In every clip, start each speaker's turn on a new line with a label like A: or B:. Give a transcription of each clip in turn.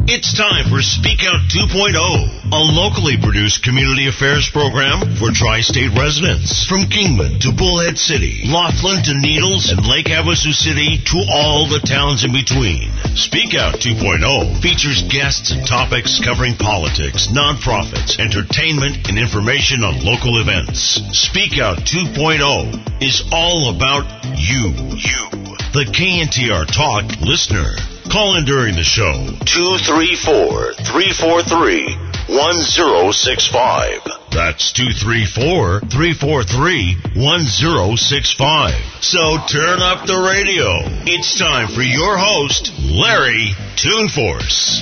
A: It's time for Speak Out 2.0, a locally produced community affairs program for tri-state residents. From Kingman to Bullhead City, Laughlin to Needles, and Lake Havasu City to all the towns in between. Speak Out 2.0 features guests and topics covering politics, nonprofits, entertainment, and information on local events. Speak Out 2.0 is all about you, the KNTR Talk listener. Call in during the show, 234-343-1065. That's 234-343-1065. So turn up the radio. It's time for your host, Larry Tuneforce.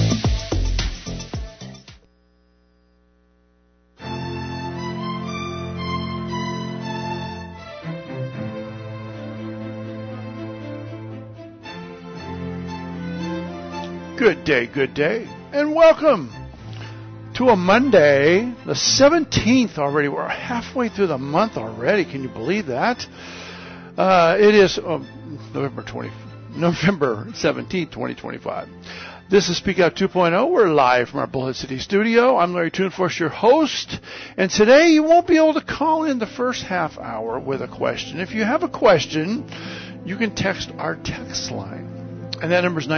B: Good day, and welcome to a Monday, the 17th already. We're halfway through the month already. Can you believe that? It is November 17th, 2025. This is Speak Out 2.0. We're live from our Bullhead City studio. I'm Larry Tuneforce, your host, and today you won't be able to call in the first half hour with a question. If you have a question, you can text our text line, and that number is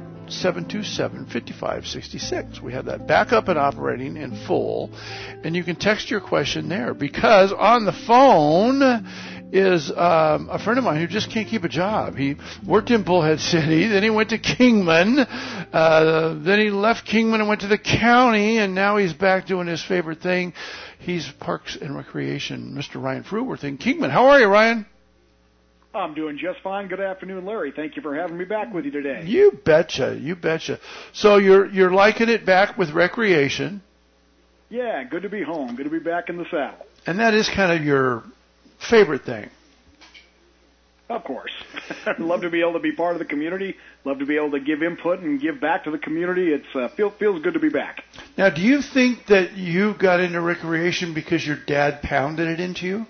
B: 928-727-5566. We have that back up and operating in full, and you can text your question there, because on the phone is a friend of mine who just can't keep a job. He worked in Bullhead City, then he went to Kingman, then he left Kingman and went to the county, and now he's back doing his favorite thing. He's Parks and Recreation, Mr. Ryan Fruworth in Kingman. How are you, Ryan?
C: I'm doing just fine. Good afternoon, Larry. Thank you for having me back with you today.
B: You betcha. So you're liking it back with recreation?
C: Yeah, good to be home. Good to be back in the saddle.
B: And that is kind of your favorite thing?
C: Of course. Love to be able to be part of the community. Love to be able to give input and give back to the community. It feels good to be back.
B: Now, do you think that you got into recreation because your dad pounded it into you?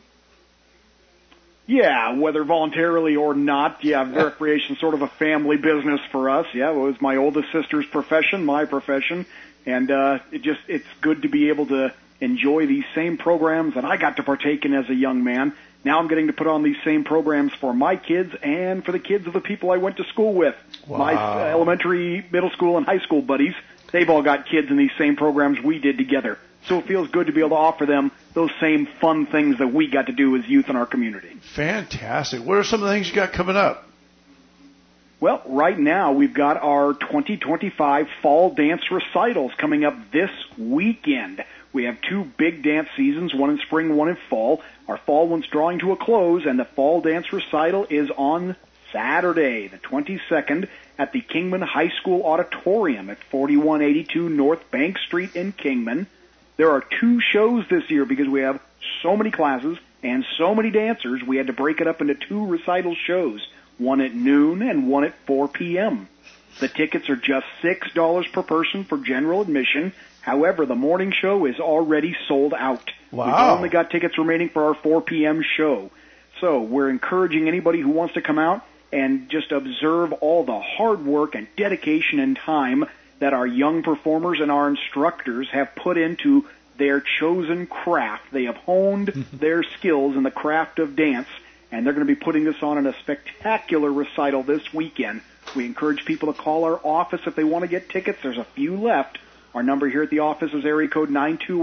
C: Yeah, whether voluntarily or not, recreation's sort of a family business for us. Yeah, it was my oldest sister's profession, my profession, and it's good to be able to enjoy these same programs that I got to partake in as a young man. Now I'm getting to put on these same programs for my kids and for the kids of the people I went to school with.
B: Wow.
C: My elementary, middle school, and high school buddies, they've all got kids in these same programs we did together. So it feels good to be able to offer them those same fun things that we got to do as youth in our community.
B: Fantastic. What are some of the things you got coming up?
C: Well, right now we've got our 2025 Fall Dance Recitals coming up this weekend. We have two big dance seasons, one in spring, one in fall. Our fall one's drawing to a close, and the Fall Dance Recital is on Saturday, the 22nd, at the Kingman High School Auditorium at 4182 North Bank Street in Kingman. There are two shows this year because we have so many classes and so many dancers. We had to break it up into two recital shows, one at noon and one at 4 p.m. The tickets are just $6 per person for general admission. However, the morning show is already sold out.
B: Wow.
C: We've only got tickets remaining for our 4 p.m. show. So we're encouraging anybody who wants to come out and just observe all the hard work and dedication and time that our young performers and our instructors have put into their chosen craft. They have honed their skills in the craft of dance, and they're going to be putting this on in a spectacular recital this weekend. We encourage people to call our office if they want to get tickets. There's a few left. Our number here at the office is area code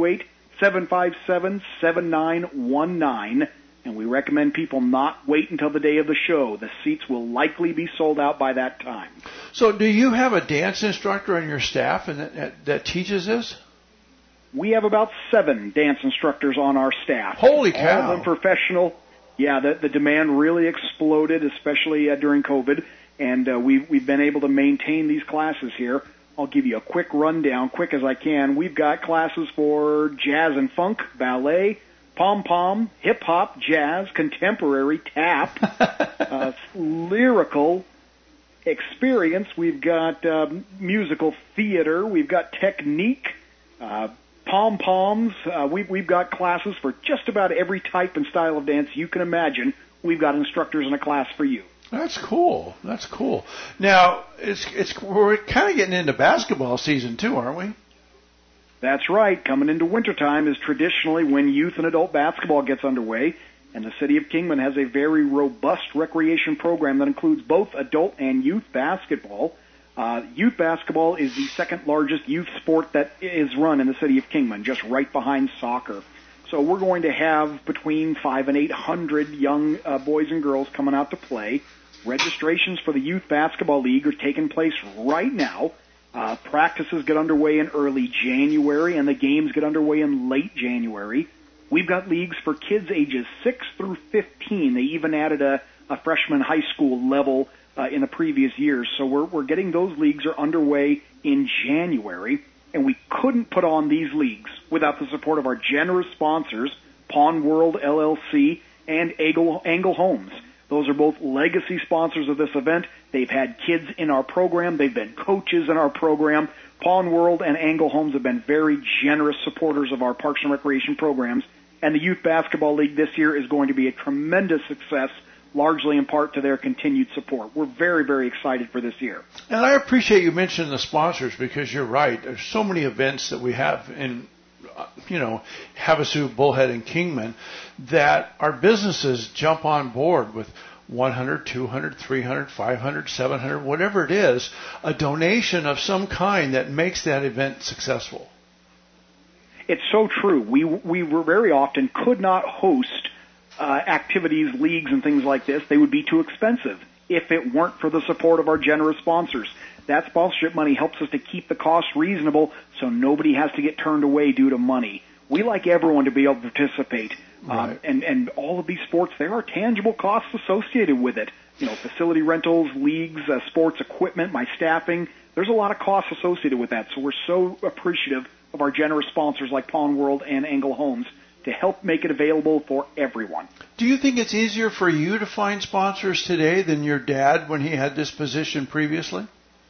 C: 928-757-7919, and we recommend people not wait until the day of the show. The seats will likely be sold out by that time.
B: So do you have a dance instructor on your staff and that teaches this?
C: We have about 7 dance instructors on our staff.
B: Holy cow.
C: All of them professional. Yeah, the demand really exploded, especially during COVID, and we've been able to maintain these classes here. I'll give you a quick rundown, quick as I can. We've got classes for jazz and funk, ballet, pom-pom, hip-hop, jazz, contemporary, tap, lyrical experience. We've got musical theater. We've got technique, pom-poms. We've got classes for just about every type and style of dance you can imagine. We've got instructors in a class for you.
B: That's cool. That's cool. Now, we're kind of getting into basketball season too, aren't we?
C: That's right. Coming into wintertime is traditionally when youth and adult basketball gets underway, and the City of Kingman has a very robust recreation program that includes both adult and youth basketball. Youth basketball is the second largest youth sport that is run in the City of Kingman, just right behind soccer. So we're going to have between 500 and 800 young boys and girls coming out to play. Registrations for the Youth Basketball League are taking place right now. Practices get underway in early January, and the games get underway in late January. We've got leagues for kids ages 6 through 15. They even added a freshman high school level in the previous years. So we're getting those leagues are underway in January, and we couldn't put on these leagues without the support of our generous sponsors, Pawn World LLC and Angle Homes. Those are both legacy sponsors of this event. They've had kids in our program. They've been coaches in our program. Pawn World and Angle Homes have been very generous supporters of our Parks and Recreation programs. And the Youth Basketball League this year is going to be a tremendous success, largely in part to their continued support. We're very, very excited for this year.
B: And I appreciate you mentioning the sponsors because you're right. There's so many events that we have in Havasu, Bullhead, and Kingman, that our businesses jump on board with 100, 200, 300, 500, 700, whatever it is, a donation of some kind that makes that event successful.
C: It's so true. We were very often could not host activities, leagues, and things like this. They would be too expensive if it weren't for the support of our generous sponsors. That sponsorship money helps us to keep the cost reasonable so nobody has to get turned away due to money. We like everyone to be able to participate.
B: Right.
C: And all of these sports, there are tangible costs associated with it. Facility rentals, leagues, sports equipment, my staffing. There's a lot of costs associated with that. So we're so appreciative of our generous sponsors like Pawn World and Angle Homes to help make it available for everyone.
B: Do you think it's easier for you to find sponsors today than your dad when he had this position previously?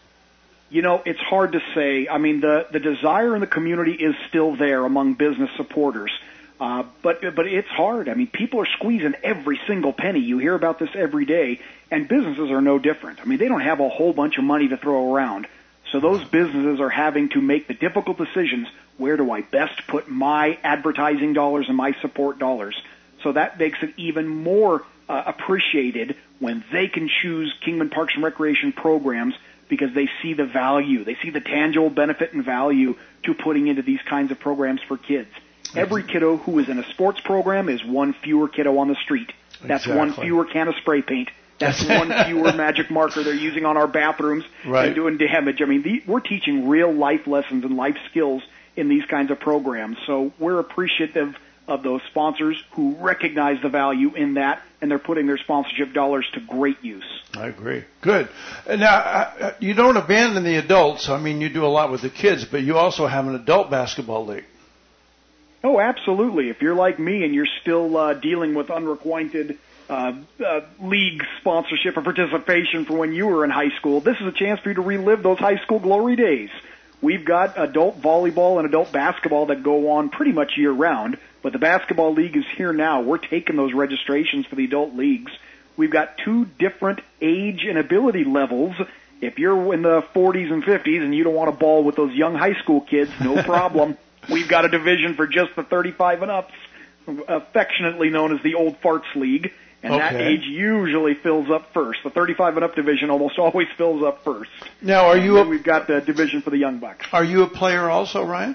C: It's hard to say. I mean, the desire in the community is still there among business supporters. But it's hard. I mean, people are squeezing every single penny. You hear about this every day, and businesses are no different. I mean, they don't have a whole bunch of money to throw around. So those businesses are having to make the difficult decisions. Where do I best put my advertising dollars and my support dollars? So that makes it even more appreciated when they can choose Kingman Parks and Recreation programs because they see the value. They see the tangible benefit and value to putting into these kinds of programs for kids. Every kiddo who is in a sports program is one fewer kiddo on the street. That's one fewer can of spray paint. That's one fewer magic marker they're using on our bathrooms and doing damage. I mean, we're teaching real life lessons and life skills in these kinds of programs. So we're appreciative of those sponsors who recognize the value in that, and they're putting their sponsorship dollars to great use.
B: I agree. Good. Now, you don't abandon the adults. I mean, you do a lot with the kids, but you also have an adult basketball league.
C: Oh, absolutely. If you're like me and you're still dealing with unrequited league sponsorship or participation from when you were in high school, this is a chance for you to relive those high school glory days. We've got adult volleyball and adult basketball that go on pretty much year-round, but the basketball league is here now. We're taking those registrations for the adult leagues. We've got 2 different age and ability levels. If you're in the 40s and 50s and you don't want to ball with those young high school kids, no problem. We've got a division for just the 35 and ups, affectionately known as the Old Farts League, and that age usually fills up first. The 35 and up division almost always fills up first.
B: Now,
C: we've got the division for the young bucks.
B: Are you a player also, Ryan?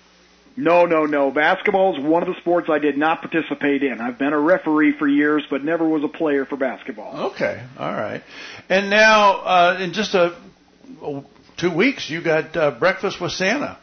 C: No. Basketball is one of the sports I did not participate in. I've been a referee for years, but never was a player for basketball.
B: Okay, all right. And now, in just 2 weeks, you got Breakfast with Santa.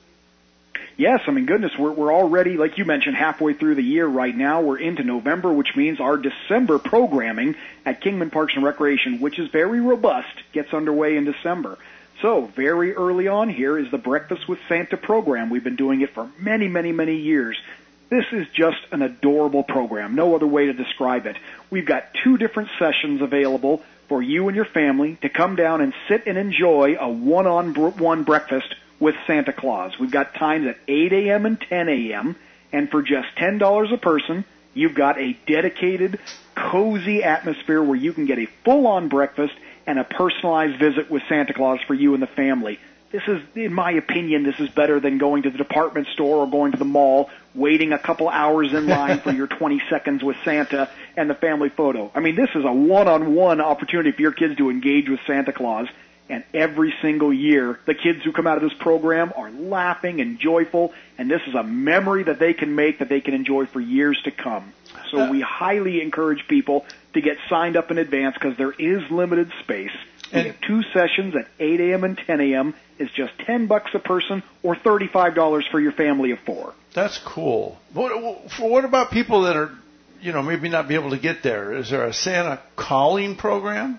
C: Yes, I mean, goodness, we're already, like you mentioned, halfway through the year right now. We're into November, which means our December programming at Kingman Parks and Recreation, which is very robust, gets underway in December. So very early on here is the Breakfast with Santa program. We've been doing it for many, many, many years. This is just an adorable program. No other way to describe it. We've got 2 different sessions available for you and your family to come down and sit and enjoy a one-on-one breakfast with Santa Claus. We've got times at 8 a.m. and 10 a.m., and for just $10 a person, you've got a dedicated cozy atmosphere where you can get a full-on breakfast and a personalized visit with Santa Claus for you and the family. This is, in my opinion, this is better than going to the department store or going to the mall, waiting a couple hours in line for your 20 seconds with Santa and the family photo. I mean, this is a one-on-one opportunity for your kids to engage with Santa Claus. And every single year, the kids who come out of this program are laughing and joyful, and this is a memory that they can make that they can enjoy for years to come. So we highly encourage people to get signed up in advance because there is limited space. We have 2 sessions at 8 a.m. and 10 a.m. It's just $10 a person or $35 for your family of 4.
B: That's cool. What about people that are, maybe not be able to get there? Is there a Santa calling program?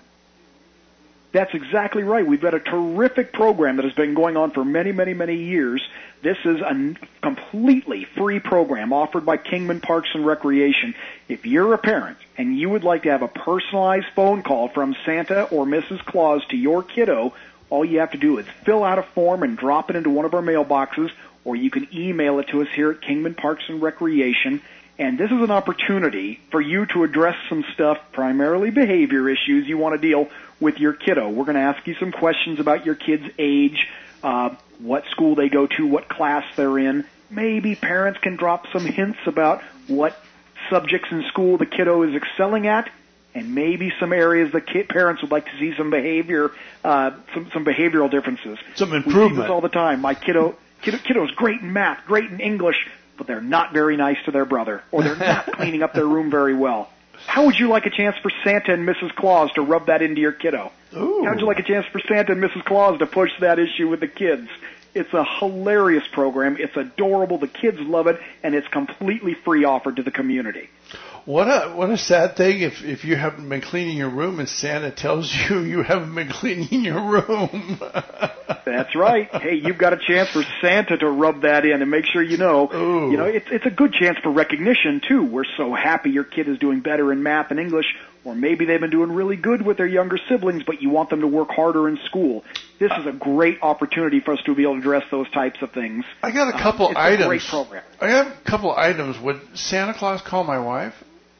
C: That's exactly right. We've got a terrific program that has been going on for many, many, many years. This is a completely free program offered by Kingman Parks and Recreation. If you're a parent and you would like to have a personalized phone call from Santa or Mrs. Claus to your kiddo, all you have to do is fill out a form and drop it into one of our mailboxes, or you can email it to us here at Kingman Parks and Recreation. And this is an opportunity for you to address some stuff, primarily behavior issues you want to deal with your kiddo. We're going to ask you some questions about your kid's age, what school they go to, what class they're in. Maybe parents can drop some hints about what subjects in school the kiddo is excelling at, and maybe some areas the parents would like to see some behavior, some behavioral differences.
B: Some improvement.
C: We see this all the time. My kiddo's great in math, great in English, but they're not very nice to their brother, or they're not cleaning up their room very well. How would you like a chance for Santa and Mrs. Claus to rub that into your kiddo?
B: Ooh.
C: How would you like a chance for Santa and Mrs. Claus to push that issue with the kids? It's a hilarious program. It's adorable. The kids love it, and it's completely free offered to the community.
B: What a sad thing if you haven't been cleaning your room and Santa tells you haven't been cleaning your room.
C: That's right. Hey, you've got a chance for Santa to rub that in and make sure you know.
B: Ooh.
C: It's a good chance for recognition too. We're so happy your kid is doing better in math and English, or maybe they've been doing really good with their younger siblings, but you want them to work harder in school. This is a great opportunity for us to be able to address those types of things.
B: I got a couple items.
C: It's a great program.
B: I have a couple items. Would Santa Claus call my wife?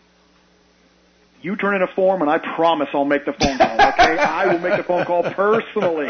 C: You turn in a form, and I promise I'll make the phone call, okay? I will make the phone call personally.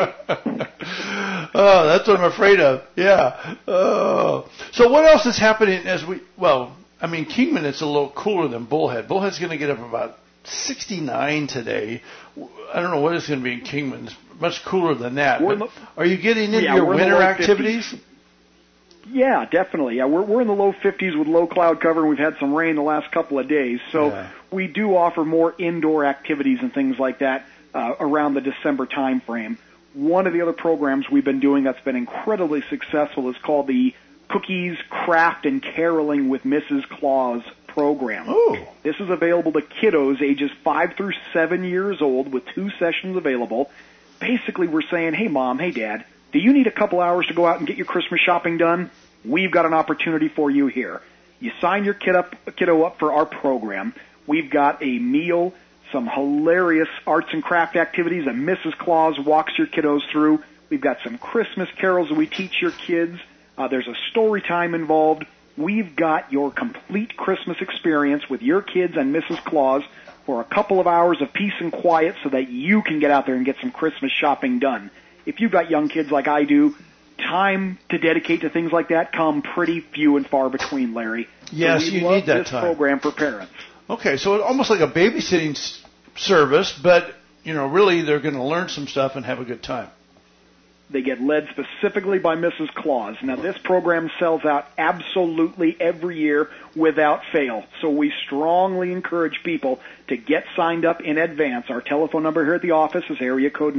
B: Oh, that's what I'm afraid of. Yeah. Oh. So what else is happening Kingman, it's a little cooler than Bullhead. Bullhead's going to get up about 69 today. I don't know what it's going to be in Kingman. It's much cooler than that. Are you getting into your winter activities?
C: 50s. Yeah, definitely. Yeah, we're in the low 50s with low cloud cover, and we've had some rain the last couple of days. So we do offer more indoor activities and things like that around the December time frame. One of the other programs we've been doing that's been incredibly successful is called the Cookies, Craft, and Caroling with Mrs. Claus program.
B: Ooh.
C: This is available to kiddos ages 5 through 7 years old with 2 sessions available. Basically, we're saying, hey, Mom, hey, Dad, do you need a couple hours to go out and get your Christmas shopping done? We've got an opportunity for you here. You sign your kiddo up for our program. We've got a meal, some hilarious arts and craft activities that Mrs. Claus walks your kiddos through. We've got some Christmas carols that we teach your kids. There's a story time involved. We've got your complete Christmas experience with your kids and Mrs. Claus for a couple of hours of peace and quiet so that you can get out there and get some Christmas shopping done. If you've got young kids like I do, time to dedicate to things like that come pretty few and far between, Larry.
B: Yes,
C: so
B: you need that time.
C: Program for parents.
B: Okay, so it's almost like a babysitting service, but really they're going to learn some stuff and have a good time.
C: They get led specifically by Mrs. Claus. Now, this program sells out absolutely every year without fail. So we strongly encourage people to get signed up in advance. Our telephone number here at the office is area code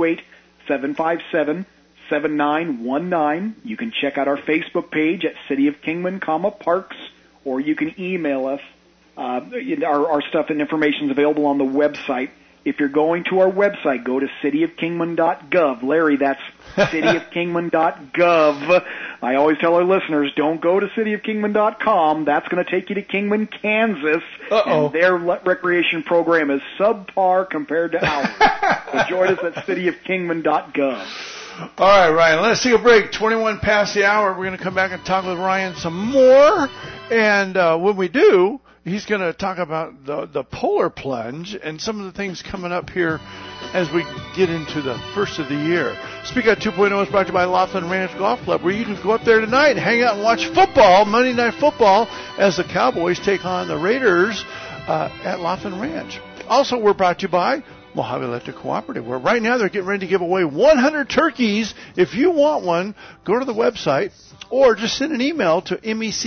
C: 928-757-7919. You can check out our Facebook page at City of Kingman, Parks, or you can email us. Our stuff and information is available on the website. If you're going to our website, go to cityofkingman.gov. Larry, that's cityofkingman.gov. I always tell our listeners, don't go to cityofkingman.com. That's going to take you to Kingman, Kansas.
B: Uh-oh.
C: And their recreation program is subpar compared to ours. So join us at cityofkingman.gov.
B: All right, Ryan, let's take a break. 21 past the hour. We're going to come back and talk with Ryan some more. And when we do, He's going to talk about the polar plunge and some of the things coming up here as we get into the first of the year. Speak Out 2.0 is brought to you by Laughlin Ranch Golf Club, where you can go up there tonight and hang out and watch football, Monday Night Football, as the Cowboys take on the Raiders at Laughlin Ranch. Also, we're brought to you by Mojave Electric Cooperative, where right now they're getting ready to give away 100 turkeys. If you want one, go to the website or just send an email to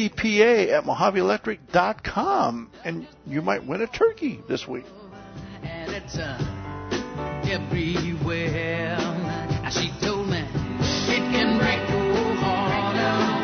B: mecpa@mojaveelectric.com, and you might win a turkey this week.
D: And it's everywhere. She told me it can break your heart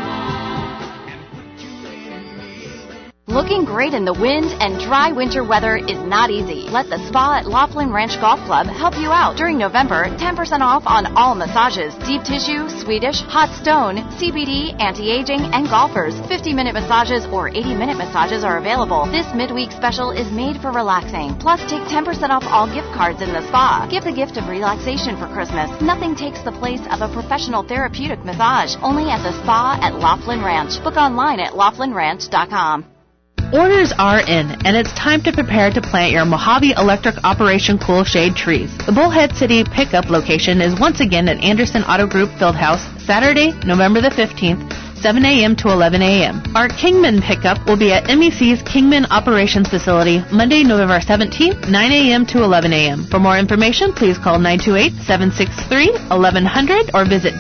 D: and put you in me.
E: Looking great in the wind and dry winter weather is not easy. Let the spa at Laughlin Ranch Golf Club help you out. During November, 10% off on all massages, deep tissue, Swedish, hot stone, CBD, anti-aging, and golfers. 50-minute massages or 80-minute massages are available. This midweek special is made for relaxing. Plus, take 10% off all gift cards in the spa. Give the gift of relaxation for Christmas. Nothing takes the place of a professional therapeutic massage. Only at the spa at Laughlin Ranch. Book online at laughlinranch.com.
F: Orders are in, and it's time to prepare to plant your Mojave Electric Operation Cool Shade trees. The Bullhead City pickup location is once again at Anderson Auto Group Fieldhouse, Saturday, November the 15th, 7 a.m. to 11 a.m. Our Kingman pickup will be at MEC's Kingman Operations Facility, Monday, November 17th, 9 a.m. to 11 a.m. For more information, please call 928-763-1100 or visit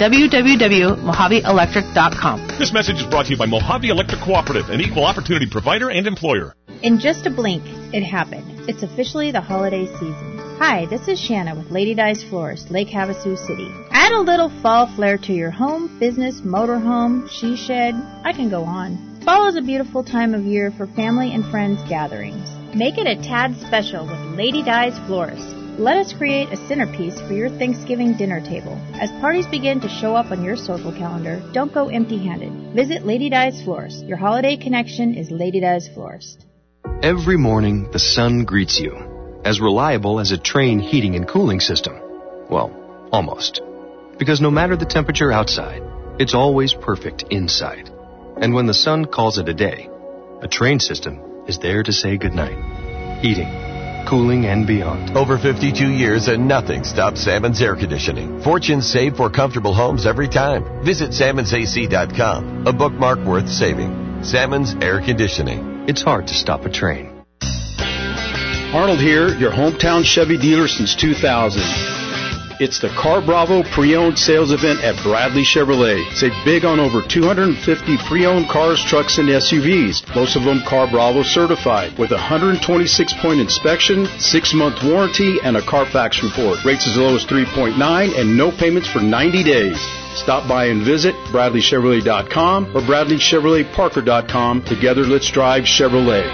F: www.mojaveelectric.com.
G: This message is brought to you by Mojave Electric Cooperative, an equal opportunity provider and employer.
H: In just a blink, it happened. It's officially the holiday season. Hi, this is Shanna with Lady Di's Florist, Lake Havasu City. Add a little fall flair to your home, business, motorhome, she shed. I can go on. Fall is a beautiful time of year for family and friends gatherings. Make it a tad special with Lady Di's Florist. Let us create a centerpiece for your Thanksgiving dinner table. As parties begin to show up on your social calendar, don't go empty-handed. Visit Lady Di's Florist. Your holiday connection is Lady Di's Florist.
I: Every morning, the sun greets you. As reliable as a train heating and cooling system. Well, almost. Because no matter the temperature outside, it's always perfect inside. And when the sun calls it a day, a train system is there to say goodnight. Heating, cooling, and beyond.
J: Over 52 years and nothing stops Salmon's air conditioning. Fortunes saved for comfortable homes every time. Visit salmonsac.com. A bookmark worth saving. Salmon's Air Conditioning.
I: It's hard to stop a train.
K: Arnold here, your hometown Chevy dealer since 2000. It's the Car Bravo pre-owned sales event at Bradley Chevrolet. Save big on over 250 pre-owned cars, trucks, and SUVs. Most of them Car Bravo certified with a 126-point inspection, 6-month warranty, and a Carfax report. Rates as low as 3.9 and no payments for 90 days. Stop by and visit BradleyChevrolet.com or BradleyChevroletParker.com. Together, let's drive Chevrolet.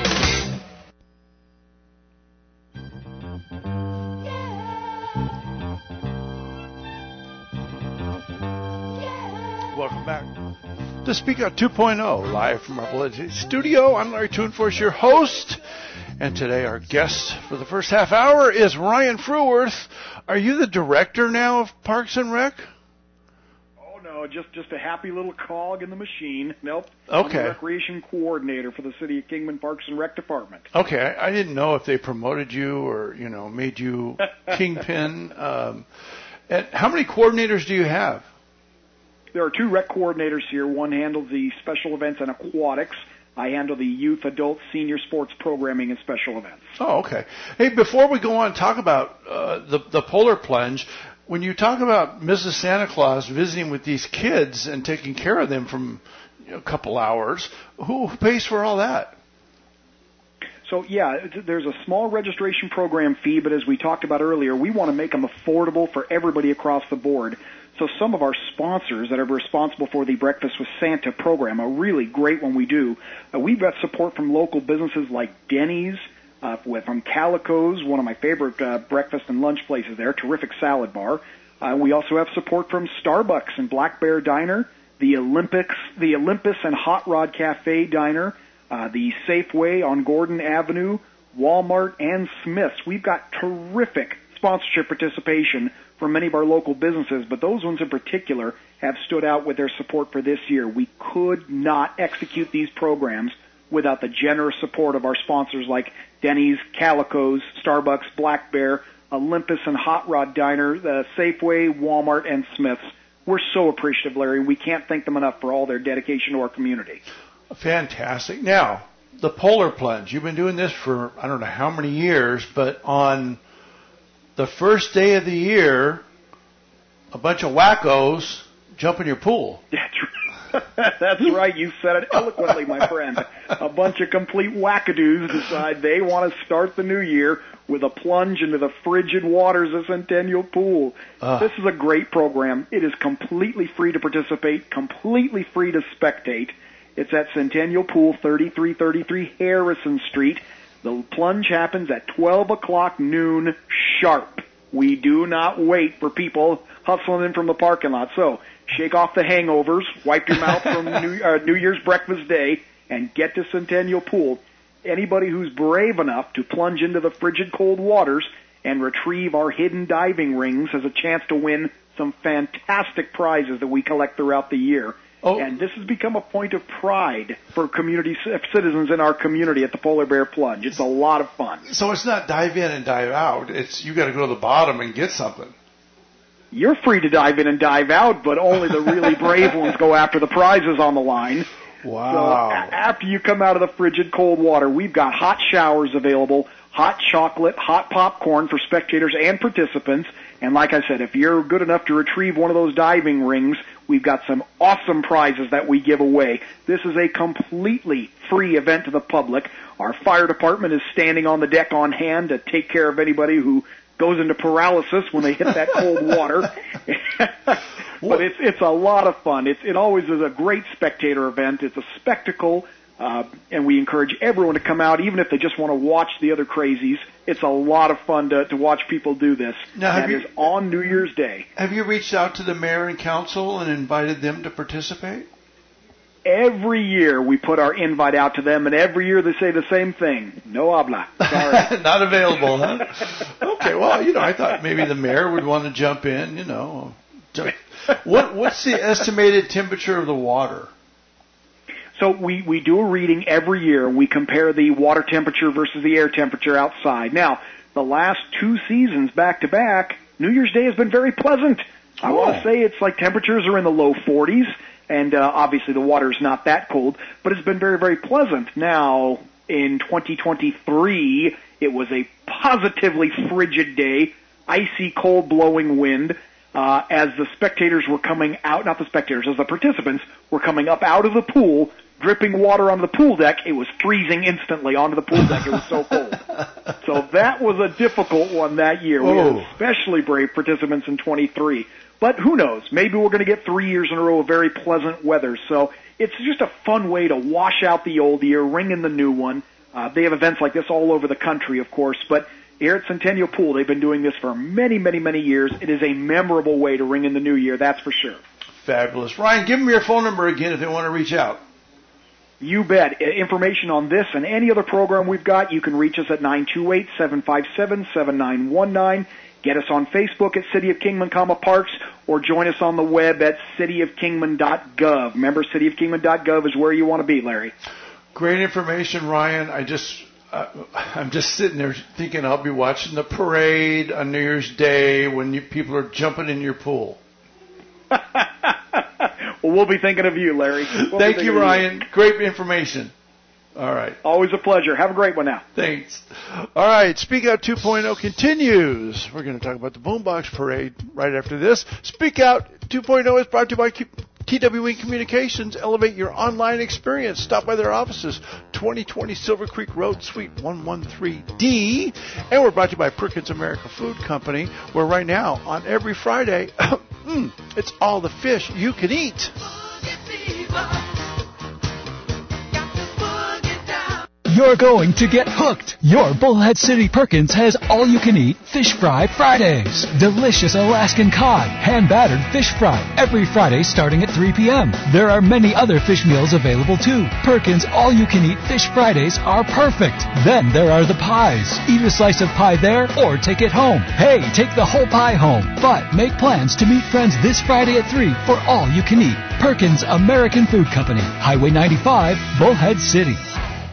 B: Welcome back to Speak Out 2.0, live from our Bullhead studio. I'm Larry Toonforce, your host, and today our guest for the first half hour is Ryan Fruworth. Are you the director now of Parks and Rec?
C: Oh, no, just a happy little cog in the machine. Nope.
B: Okay.
C: I'm the recreation coordinator for the City of Kingman Parks and Rec Department.
B: Okay, I didn't know if they promoted you or, made you kingpin. And how many coordinators do you have?
C: There are 2 rec coordinators here. One handles the special events and aquatics. I handle the youth, adult, senior sports programming and special events.
B: Oh, okay. Hey, before we go on and talk about the polar plunge, when you talk about Mrs. Santa Claus visiting with these kids and taking care of them from a couple hours, who pays for all that?
C: So, yeah, there's a small registration program fee, but as we talked about earlier, we want to make them affordable for everybody across the board. So some of our sponsors that are responsible for the Breakfast with Santa program, a really great one we do, we've got support from local businesses like Denny's, from Calico's, one of my favorite breakfast and lunch places there, terrific salad bar. We also have support from Starbucks and Black Bear Diner, the Olympus and Hot Rod Cafe Diner, the Safeway on Gordon Avenue, Walmart, and Smith's. We've got terrific sponsorship participation from many of our local businesses, but those ones in particular have stood out with their support for this year. We could not execute these programs without the generous support of our sponsors like Denny's, Calico's, Starbucks, Black Bear, Olympus and Hot Rod Diner, Safeway, Walmart, and Smith's. We're so appreciative, Larry. We can't thank them enough for all their dedication to our community.
B: Fantastic. Now, the Polar Plunge. You've been doing this for I don't know how many years, but on the first day of the year, a bunch of wackos jump in your pool.
C: That's right. You said it eloquently, my friend. A bunch of complete wackadoos decide they want to start the new year with a plunge into the frigid waters of Centennial Pool. This is a great program. It is completely free to participate, completely free to spectate. It's at Centennial Pool, 3333 Harrison Street. The plunge happens at 12 o'clock noon sharp. We do not wait for people hustling in from the parking lot. So shake off the hangovers, wipe your mouth from New Year's breakfast day, and get to Centennial Pool. Anybody who's brave enough to plunge into the frigid cold waters and retrieve our hidden diving rings has a chance to win some fantastic prizes that we collect throughout the year. Oh. And this has become a point of pride for community citizens in our community at the Polar Bear Plunge. It's a lot of fun.
B: So it's not dive in and dive out. It's you got to go to the bottom and get something.
C: You're free to dive in and dive out, but only the really brave ones go after the prizes on the line.
B: Wow.
C: So after you come out of the frigid cold water, we've got hot showers available, hot chocolate, hot popcorn for spectators and participants. And like I said, if you're good enough to retrieve one of those diving rings, we've got some awesome prizes that we give away. This is a completely free event to the public. Our fire department is standing on the deck on hand to take care of anybody who goes into paralysis when they hit that cold water. But it's a lot of fun. It always is a great spectator event. It's a spectacle, and we encourage everyone to come out, even if they just want to watch the other crazies. It's a lot of fun to watch people do this.
B: Now,
C: that is on New Year's Day.
B: Have you reached out to the mayor and council and invited them to participate?
C: Every year we put our invite out to them, and every year they say the same thing. No habla. Sorry.
B: Not available, huh? Okay, well, I thought maybe the mayor would want to jump in, What's the estimated temperature of the water?
C: So we do a reading every year. We compare the water temperature versus the air temperature outside. Now, the last 2 seasons back-to-back, New Year's Day has been very pleasant. I want to say it's like temperatures are in the low 40s, and obviously the water is not that cold, but it's been very, very pleasant. Now, in 2023, it was a positively frigid day, icy, cold blowing wind. As the spectators were coming out, not the spectators, as the participants were coming up out of the pool, dripping water onto the pool deck, it was freezing instantly onto the pool deck. It was so cold. So that was a difficult one that year. We had especially brave participants in 23. But who knows? Maybe we're going to get 3 years in a row of very pleasant weather. So it's just a fun way to wash out the old year, ring in the new one. They have events like this all over the country, of course, but here at Centennial Pool, they've been doing this for many, many, many years. It is a memorable way to ring in the new year, that's for sure.
B: Fabulous. Ryan, give them your phone number again if they want to reach out.
C: You bet. Information on this and any other program we've got, you can reach us at 928-757-7919. Get us on Facebook at City of Kingman, Parks, or join us on the web at cityofkingman.gov. Remember, cityofkingman.gov is where you want to be, Larry.
B: Great information, Ryan. I'm just sitting there thinking I'll be watching the parade on New Year's Day when people are jumping in your pool.
C: Well, we'll be thinking of you, Larry.
B: Thank you, Ryan. Great information. All right.
C: Always a pleasure. Have a great one now.
B: Thanks. All right. Speak Out 2.0 continues. We're going to talk about the Boombox Parade right after this. Speak Out 2.0 is brought to you by TWE Communications. Elevate your online experience. Stop by their offices, 2020 Silver Creek Road, Suite 113D. And we're brought to you by Perkins America Food Company, where right now, on every Friday, it's all the fish you can eat.
L: You're going to get hooked. Your Bullhead City Perkins has all-you-can-eat Fish Fry Fridays. Delicious Alaskan cod, hand-battered fish fry, every Friday starting at 3 p.m. There are many other fish meals available too. Perkins all-you-can-eat Fish Fridays are perfect. Then there are the pies. Eat a slice of pie there or take it home. Hey, take the whole pie home. But make plans to meet friends this Friday at 3 for all you can eat. Perkins American Food Company, Highway 95, Bullhead City.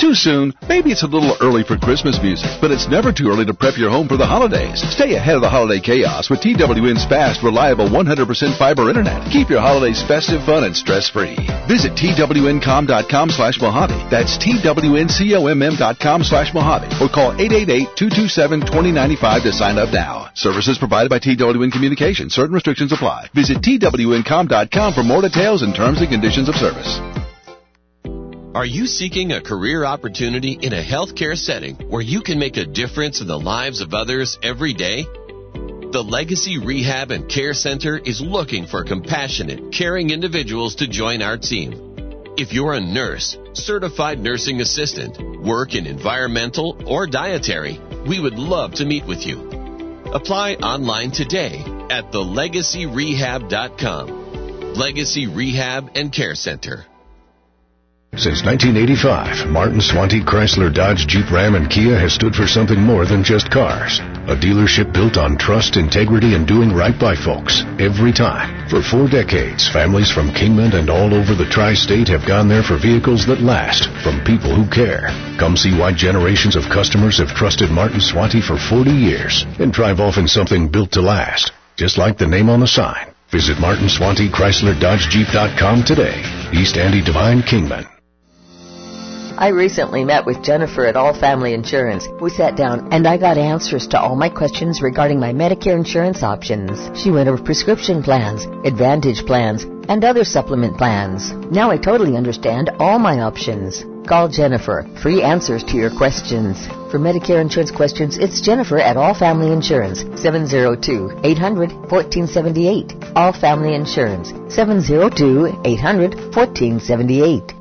M: Too soon? Maybe it's a little early for Christmas music, but it's never too early to prep your home for the holidays. Stay ahead of the holiday chaos with TWN's fast, reliable 100% fiber internet. Keep your holidays festive, fun, and stress-free. Visit TWNcom.com/Mojave. That's TWNCOMM.com/Mojave. Or call 888-227-2095 to sign up now. Services provided by TWN Communications. Certain restrictions apply. Visit TWNcom.com for more details and terms and conditions of service.
J: Are you seeking a career opportunity in a healthcare setting where you can make a difference in the lives of others every day? The Legacy Rehab and Care Center is looking for compassionate, caring individuals to join our team. If you're a nurse, certified nursing assistant, work in environmental or dietary, we would love to meet with you. Apply online today at thelegacyrehab.com. Legacy Rehab and Care Center.
N: Since 1985, Martin Swanty Chrysler Dodge Jeep Ram and Kia has stood for something more than just cars. A dealership built on trust, integrity, and doing right by folks every time. For 4 decades, families from Kingman and all over the tri-state have gone there for vehicles that last, from people who care. Come see why generations of customers have trusted Martin Swanty for 40 years and drive off in something built to last, just like the name on the sign. Visit MartinSwantyChryslerDodgeJeep.com today. East Andy Devine, Kingman.
O: I recently met with Jennifer at All Family Insurance. We sat down and I got answers to all my questions regarding my Medicare insurance options. She went over prescription plans, Advantage plans, and other supplement plans. Now I totally understand all my options. Call Jennifer. Free answers to your questions. For Medicare insurance questions, it's Jennifer at All Family Insurance, 702-800-1478. All Family Insurance, 702-800-1478.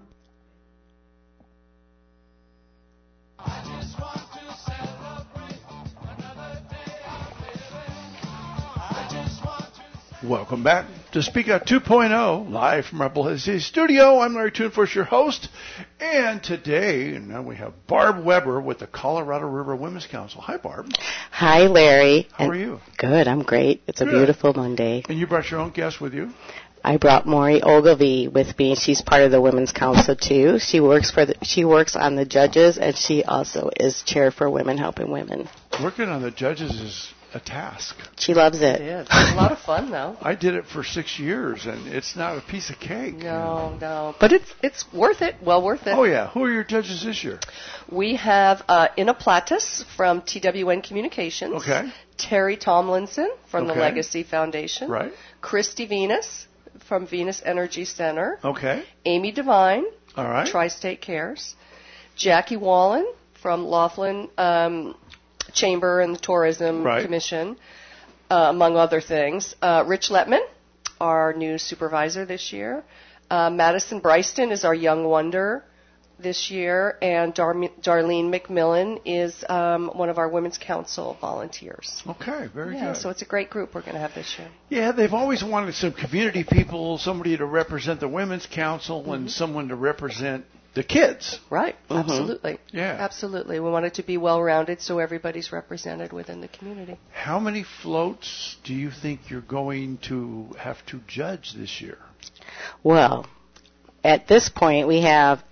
B: Welcome back to Speak Out 2.0, live from our Bullhead City studio. I'm Larry Tunefors, your host. And today, now we have Barb Weber with the Colorado River Women's Council. Hi, Barb.
P: Hi, Larry.
B: How are you?
P: Good, I'm great. It's a beautiful Monday.
B: And you brought your own guest with you?
P: I brought Maury Ogilvie with me. She's part of the Women's Council, too. She works on the judges, and she also is chair for Women Helping Women.
B: Working on the judges is a task.
P: She loves it.
Q: It is. It's a lot of fun, though.
B: I did it for 6 years, and it's not a piece of cake.
Q: No. But it's worth it. Well worth it.
B: Oh, yeah. Who are your judges this year?
Q: We have Ina Platis from TWN Communications.
B: Okay.
Q: Terry Tomlinson from the Legacy Foundation.
B: Right.
Q: Christy Venus from Venus Energy Center.
B: Okay.
Q: Amy Devine.
B: All right.
Q: Tri-State Cares. Jackie Wallen from Laughlin Chamber and the Tourism Commission, among other things. Rich Letman, our new supervisor this year. Madison Bryston is our Young Wonder this year. And Darlene McMillan is one of our Women's Council volunteers.
B: Okay, very good.
Q: Yeah, so it's a great group we're going to have this year.
B: Yeah, they've always wanted some community people, somebody to represent the Women's Council and someone to represent the kids.
Q: Right, absolutely.
B: Yeah.
Q: Absolutely. We want it to be well-rounded so everybody's represented within the community.
B: How many floats do you think you're going to have to judge this year?
P: Well, at this point, we have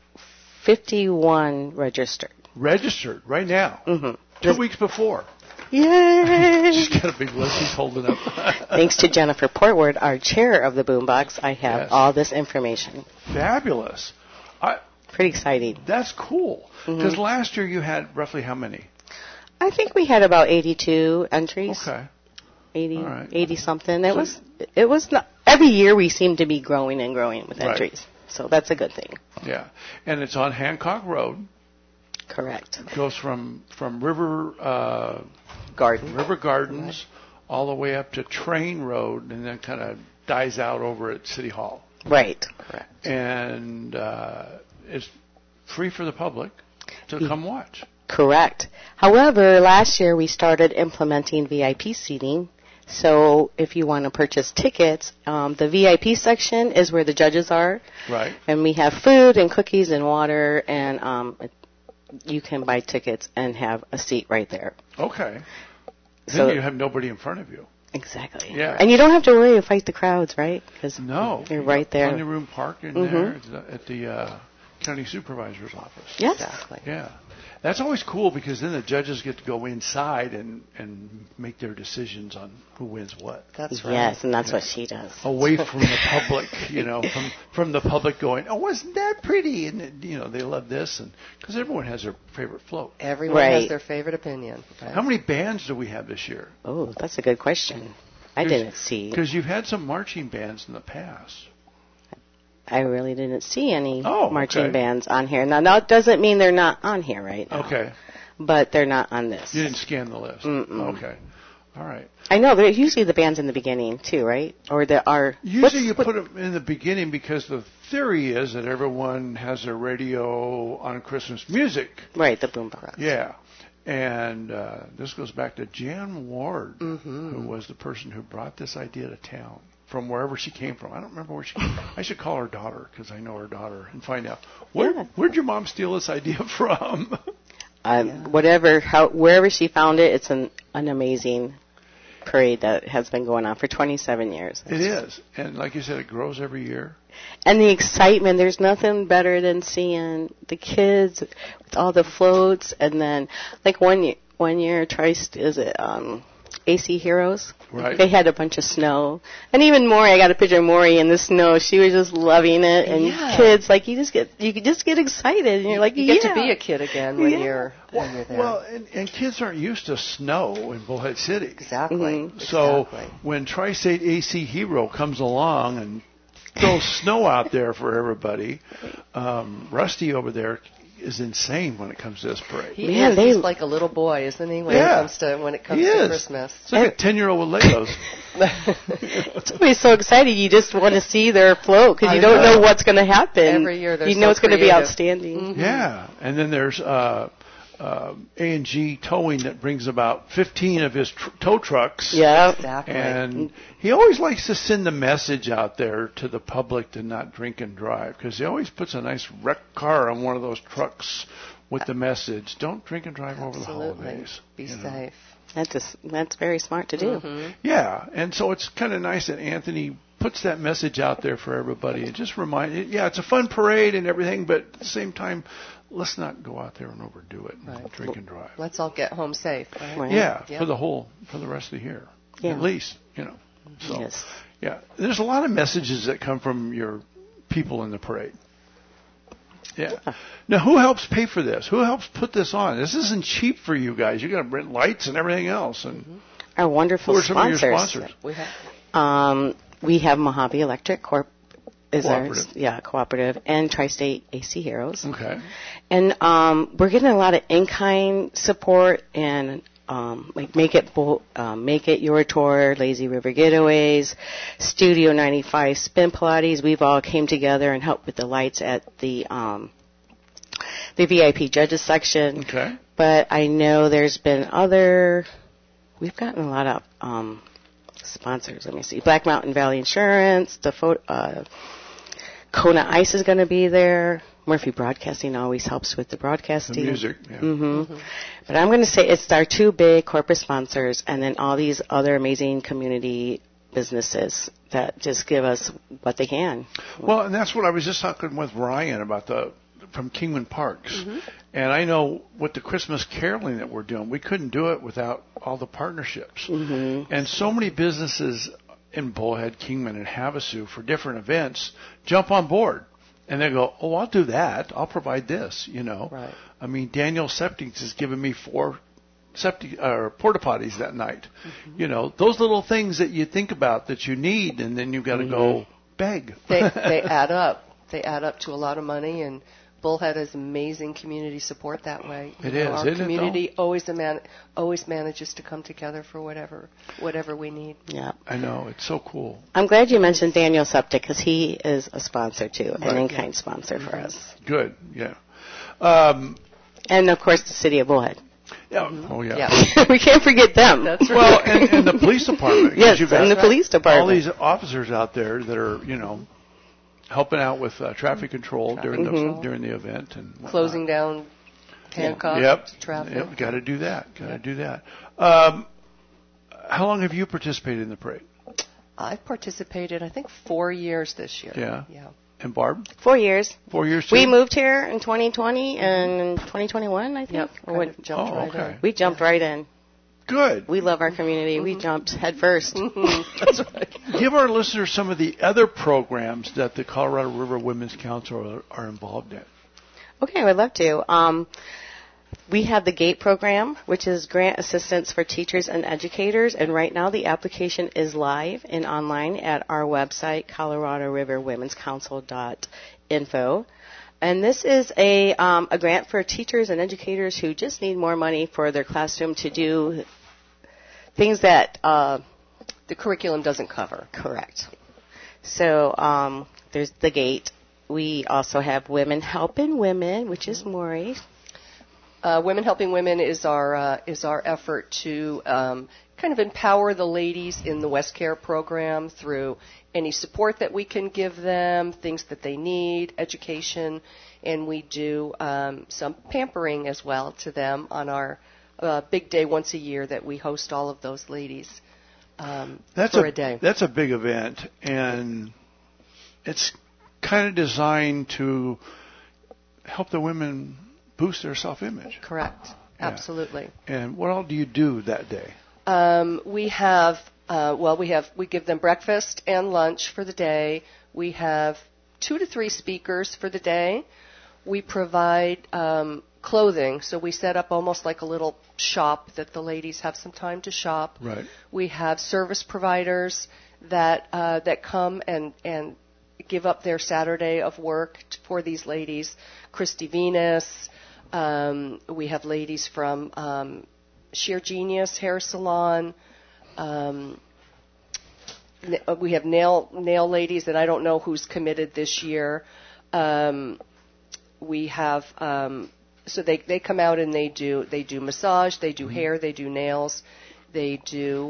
P: 51 registered.
B: Registered right now?
P: Mm-hmm.
B: 2 weeks before.
P: Yay!
B: She's got a big list she's holding up.
P: Thanks to Jennifer Portwood, our chair of the Boombox, I have all this information.
B: Fabulous.
P: Pretty exciting.
B: That's cool. Because last year you had roughly how many?
P: I think we had about 82 entries.
B: Okay.
P: 80 something. It was not, every year we seem to be growing and growing with entries. So that's a good thing.
B: Yeah. And it's on Hancock Road.
P: Correct.
B: It goes from River
P: River
B: Gardens all the way up to Train Road and then kind of dies out over at City Hall.
P: Right. Correct.
B: And it's free for the public to come watch.
P: Correct. However, last year we started implementing VIP seating. So if you want to purchase tickets, the VIP section is where the judges are.
B: Right.
P: And we have food and cookies and water, and you can buy tickets and have a seat right there.
B: Okay.
P: So
B: then you have nobody in front of you.
P: Exactly.
B: Yeah.
P: And you don't have to worry or fight the crowds, right? Because
B: you're
P: right there.
B: Plenty of room parked in there at the county supervisor's office.
P: Yes.
Q: Exactly.
B: Yeah. That's always cool because then the judges get to go inside and make their decisions on who wins what.
Q: That's right.
P: Yes, and that's what she does.
B: Away from the public, from the public going, oh, wasn't that pretty? And, they love this. And because everyone has their favorite float.
Q: Everyone has their favorite opinion. Right?
B: How many bands do we have this year?
P: Oh, that's a good question. I didn't see.
B: Because you've had some marching bands in the past.
P: I really didn't see any
B: Oh,
P: marching
B: okay.
P: bands on here. Now, that doesn't mean they're not on here right now.
B: Okay.
P: But they're not on this.
B: You didn't scan the list.
P: Mm-mm.
B: Okay. All right.
P: I know, they're usually the bands in the beginning, too, right? Or there are...
B: Usually you put them in the beginning because the theory is that everyone has their radio on Christmas music.
P: Right, the boombox.
B: Yeah. And this goes back to Jan Ward, who was the person who brought this idea to town from wherever she came from. I don't remember where she came from. I should call her daughter because I know her daughter and find out. Where'd your mom steal this idea from?
P: Wherever she found it, it's an amazing parade that has been going on for 27 years.
B: It is. And like you said, it grows every year.
P: And the excitement, there's nothing better than seeing the kids with all the floats. And then, like one year, AC Heroes?
B: Right.
P: They had a bunch of snow. And even Maury, I got a picture of Maury in the snow. She was just loving it. And kids, like, you could just get excited. And you're like,
Q: you get to be a kid again when you're there.
B: Well, and kids aren't used to snow in Bullhead City.
Q: Exactly.
P: Mm-hmm.
B: So when Tri-State AC Hero comes along and throws snow out there for everybody, Rusty over there is insane when it comes to this parade.
Q: He's like a little boy, isn't he? When it comes to Christmas.
B: It's like a 10-year-old with Legos.
P: It's always so excited. You just want to see their float because you don't know what's going to happen.
Q: Every year they're
P: it's going to be outstanding.
B: Mm-hmm. Yeah, and then there's A&G Towing that brings about 15 of his tow trucks.
P: Yeah,
Q: exactly.
B: And he always likes to send the message out there to the public to not drink and drive because he always puts a nice wrecked car on one of those trucks with the message, don't drink and drive over the holidays.
Q: Be safe.
P: That's very smart to do.
Q: Mm-hmm.
B: Yeah, and so it's kind of nice that Anthony puts that message out there for everybody and just it's a fun parade and everything, but at the same time, let's not go out there and overdo it and drink and drive.
Q: Let's all get home safe. Right?
B: Yeah, for the rest of the year, at least, So,
P: yes.
B: Yeah, there's a lot of messages that come from your people in the parade. Yeah. Now, who helps pay for this? Who helps put this on? This isn't cheap for you guys. You got to rent lights and everything else. And
P: our wonderful
B: who are some
P: sponsors.
B: of your sponsors?
P: We have Mojave Electric Corp.
B: Cooperative.
P: Cooperative, and Tri-State AC Heroes.
B: Okay.
P: And we're getting a lot of in-kind support and Make It Your Tour, Lazy River Getaways, Studio 95, Spin Pilates. We've all came together and helped with the lights at the VIP judges section.
B: Okay.
P: But I know there's been we've gotten a lot of sponsors. Let me see. Black Mountain Valley Insurance, Kona Ice is going to be there. Murphy Broadcasting always helps with the broadcasting.
B: The music, yeah.
P: Mm-hmm. But I'm going to say it's our two big corporate sponsors and then all these other amazing community businesses that just give us what they can.
B: Well, and that's what I was just talking with Ryan about from Kingman Parks. Mm-hmm. And I know with the Christmas caroling that we're doing, we couldn't do it without all the partnerships.
P: Mm-hmm.
B: And so many businesses in Bullhead, Kingman, and Havasu for different events jump on board. And they go, oh, I'll do that. I'll provide this,
Q: Right.
B: I mean, Daniel Septics has given me 4 porta potties that night. Mm-hmm. Those little things that you think about that you need, and then you've got to go beg.
Q: They add up. They add up to a lot of money, and Bullhead has amazing community support that way. Our community always manages to come together for whatever we need.
P: Yeah,
B: I know, it's so cool.
P: I'm glad you mentioned Daniel Septic because he is a sponsor too, an in-kind sponsor for us.
B: Good, yeah.
P: And of course, the city of Bullhead.
B: Yeah. Oh yeah.
P: We can't forget them.
Q: That's right.
B: Well, and the police department.
P: Yes, and the police department.
B: All these officers out there that are helping out with traffic control during the event and whatnot.
Q: Closing down Hancock traffic.
B: Yep, got to do that. How long have you participated in the parade?
Q: I've participated, I think, 4 years this year.
B: Yeah. And Barb?
P: 4 years.
B: 4 years too?
P: We moved here in 2020 and 2021, I think.
Q: Yep. Jumped right in.
P: We jumped right in.
B: Good.
P: We love our community. We jumped head first.
B: That's right. Give our listeners some of the other programs that the Colorado River Women's Council are involved in.
P: Okay, I would love to. We have the GATE program, which is Grant Assistance for Teachers and Educators, and right now the application is live and online at our website, coloradoriverwomenscouncil.info. And this is a grant for teachers and educators who just need more money for their classroom to do things that
Q: the curriculum doesn't cover.
P: Correct. So there's the GATE. We also have Women Helping Women, which is Maury.
Q: Women Helping Women is our effort to kind of empower the ladies in the West Care program through any support that we can give them, things that they need, education, and we do some pampering as well to them on our big day once a year that we host all of those ladies for a day.
B: That's a big event, and it's kind of designed to help the women boost their self-image.
Q: Correct. Yeah. Absolutely.
B: And what all do you do that day?
Q: We give them breakfast and lunch for the day. We have 2 to 3 speakers for the day. We provide clothing, so we set up almost like a little shop that the ladies have some time to shop.
B: Right.
Q: We have service providers that come and give up their Saturday of work for these ladies. Christy Venus. We have ladies from Sheer Genius Hair Salon. We have nail ladies that I don't know who's committed this year. We have so they come out and they do massage, they do hair, they do nails, they do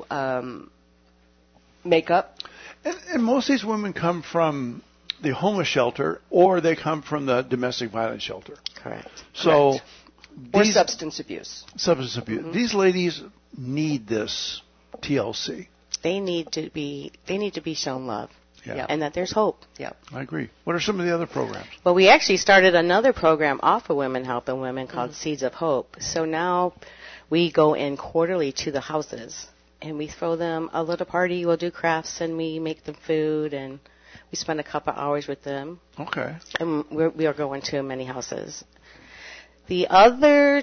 Q: makeup.
B: And most of these women come from the homeless shelter, or they come from the domestic violence shelter.
P: Correct.
B: So,
Q: or substance abuse.
B: Substance abuse. Mm-hmm. These ladies need this TLC.
P: They need to be shown love.
B: Yeah.
P: And that there's hope.
Q: Yeah.
B: I agree. What are some of the other programs?
P: Well, we actually started another program off of Women Helping Women called Seeds of Hope. So now we go in quarterly to the houses and we throw them a little party. We'll do crafts and we make them food and we spend a couple hours with them.
B: Okay.
P: And we are going to many houses. The other,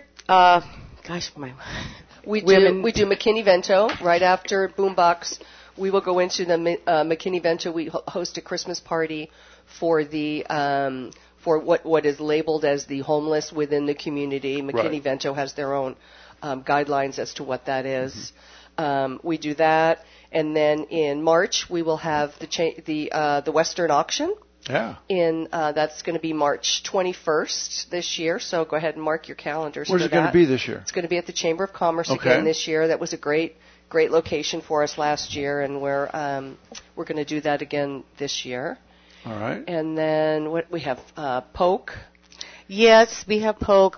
Q: we do McKinney-Vento right after Boombox. We will go into the McKinney-Vento. We host a Christmas party for the for what is labeled as the homeless within the community. McKinney-Vento has their own guidelines as to what that is. We do that. And then in March, we will have the Western Auction.
B: Yeah.
Q: That's going to be March 21st this year. So go ahead and mark your calendars.
B: Where's it going to be this year?
Q: It's going to be at the Chamber of Commerce again this year. That was a great location for us last year, and we're going to do that again this year.
B: All right.
Q: And then what we have Polk.
P: Yes, we have Polk.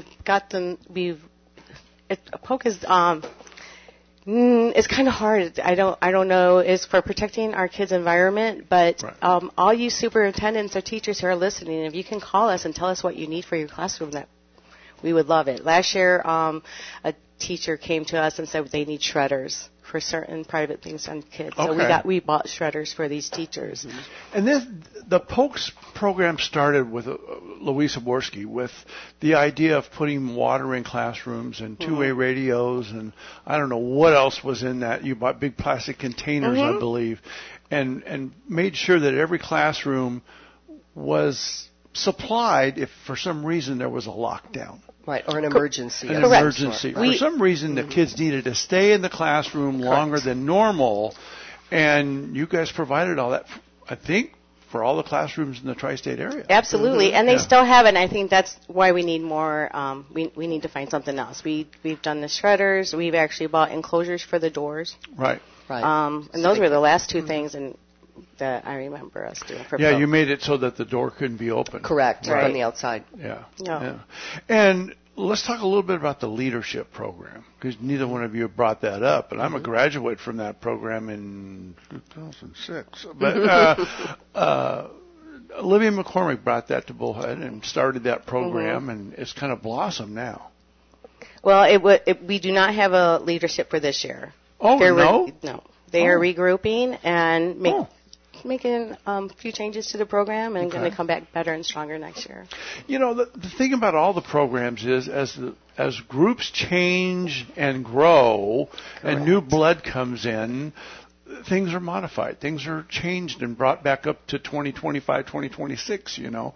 P: Polk is it's kind of hard. I don't know. It's for protecting our kids' environment, but right. All you superintendents or teachers who are listening, if you can call us and tell us what you need for your classroom, that we would love it. Last year, a teacher came to us and said they need shredders for certain private things on kids.
B: Okay.
P: So we bought shredders for these teachers.
B: And the Polk's program started with Louise Zaborski with the idea of putting water in classrooms and two-way radios and I don't know what else was in that. You bought big plastic containers, I believe, and made sure that every classroom was supplied if for some reason there was a lockdown.
Q: Right, or an emergency.
B: An emergency. For some reason, the kids needed to stay in the classroom longer than normal, and you guys provided all that, I think, for all the classrooms in the tri-state area.
P: Absolutely, and they still have it, and I think that's why we need more. We need to find something else. We've done the shredders. We've actually bought enclosures for the doors.
B: Right.
P: And those were the last two things that I remember us doing for
B: you made it so that the door couldn't be open.
Q: Correct, right. On the outside.
B: Yeah. And let's talk a little bit about the leadership program, because neither one of you have brought that up, and I'm a graduate from that program in 2006. But Olivia McCormick brought that to Bullhead and started that program, and it's kind of blossomed now.
P: Well, we do not have a leadership for this year.
B: Oh, no?
P: No. They are regrouping and making a few changes to the program and going to come back better and stronger next year.
B: You know, the thing about all the programs is as groups change and grow and new blood comes in, things are modified. Things are changed and brought back up to 2025, 2026, you know.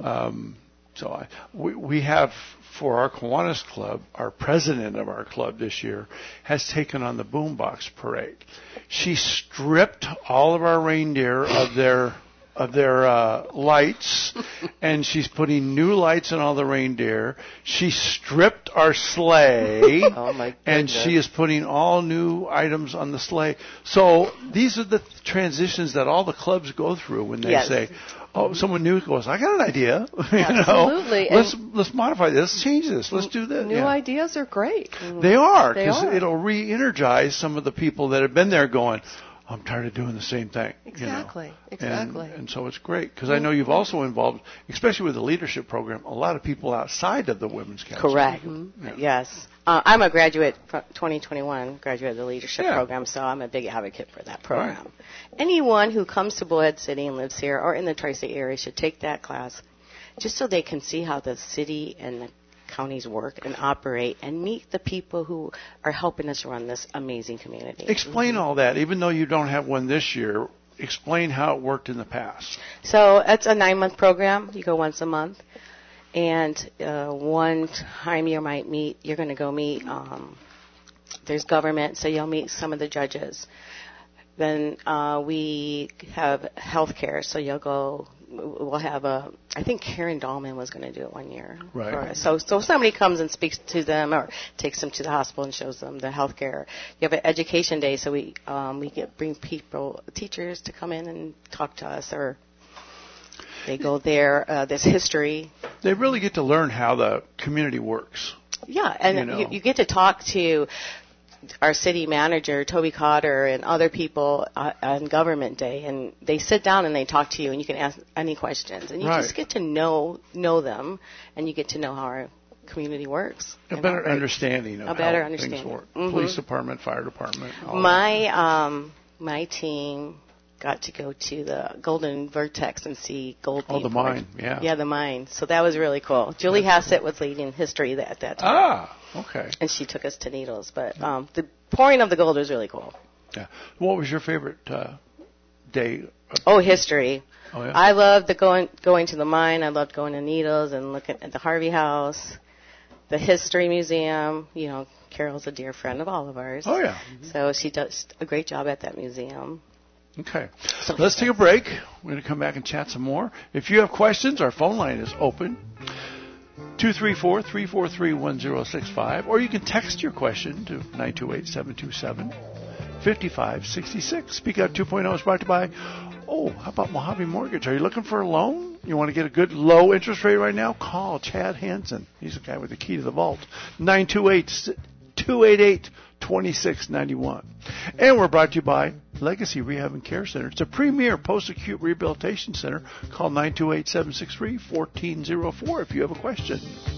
B: So we have, for our Kiwanis Club, our president of our club this year has taken on the Boombox Parade. She stripped all of our reindeer of their lights, and she's putting new lights on all the reindeer. She stripped our sleigh, and she is putting all new items on the sleigh. So these are the transitions that all the clubs go through when they say, "Oh, someone new goes, I got an idea.
Q: Absolutely.
B: Let's modify this, let's change this, let's do this."
Q: New ideas are great.
B: They are, because it'll re-energize some of the people that have been there going, I'm tired of doing the same thing.
Q: Exactly.
B: You know?
Q: Exactly.
B: And so it's great, because I know you've also involved, especially with the leadership program, a lot of people outside of the Women's Council.
P: Correct. Yes. I'm a graduate, 2021 graduate of the leadership program, so I'm a big advocate for that program. Right. Anyone who comes to Bullhead City and lives here or in the Tri-State area should take that class, just so they can see how the city and the counties work and operate and meet the people who are helping us run this amazing community.
B: Explain all that, even though you don't have one this year. Explain how it worked in the past.
P: So it's a 9-month program. You go once a month. And one time you're going to go meet, there's government, so you'll meet some of the judges. Then we have health care, so we'll have I think Karen Dahlman was going to do it one year.
B: Right.
P: So somebody comes and speaks to them or takes them to the hospital and shows them the health care. You have an education day, so we bring teachers to come in and talk to us, or they go there. There's history.
B: They really get to learn how the community works.
P: Yeah, and you get to talk to our city manager, Toby Cotter, and other people on Government Day, and they sit down and they talk to you, and you can ask any questions, and you just get to know them, and you get to know how our community works.
B: A better understanding of how things work. Police department, fire department.
P: My team got to go to the Golden Vertex and see gold.
B: Oh, the mine, yeah.
P: Yeah, the mine. So that was really cool. Julie Hassett was leading history at that time.
B: Ah, okay.
P: And she took us to Needles. But the pouring of the gold was really cool.
B: Yeah. What was your favorite day?
P: History. Oh, yeah? I loved going to the mine. I loved going to Needles and looking at the Harvey House, the History Museum. You know, Carol's a dear friend of all of ours.
B: Oh, yeah.
P: So she does a great job at that museum.
B: Okay. Let's take a break. We're going to come back and chat some more. If you have questions, our phone line is open. 234-343-1065. Or you can text your question to 928-727-5566. Speak Out 2.0 is brought to you by, how about Mojave Mortgage? Are you looking for a loan? You want to get a good low interest rate right now? Call Chad Hansen. He's the guy with the key to the vault. 928-288-2691. And we're brought to you by Legacy Rehab and Care Center. It's a premier post-acute rehabilitation center. Call 928-763-1404 if you have a question.